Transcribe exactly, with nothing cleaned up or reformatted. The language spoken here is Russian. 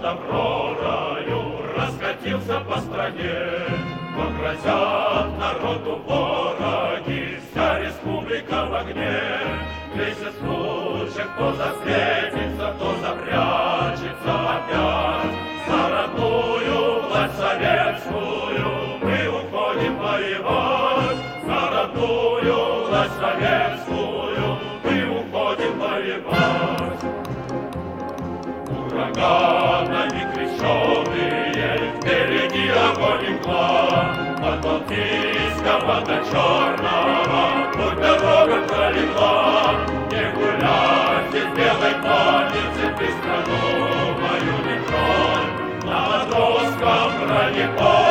добротою раскатился по стране. Погрозят народу вороги, вся республика в огне. Месяц лучше, кто засветится, кто запрячется опять. За родную власть советскую мы уходим воевать. За родную власть советскую мы уходим воевать. Ураганами крещеные, впереди огонь и мгла. От Балтийского до Черного путь дорога пролегла. Не гулять из белой конницы, ты страну мою не тронь. На матросском бронепоезде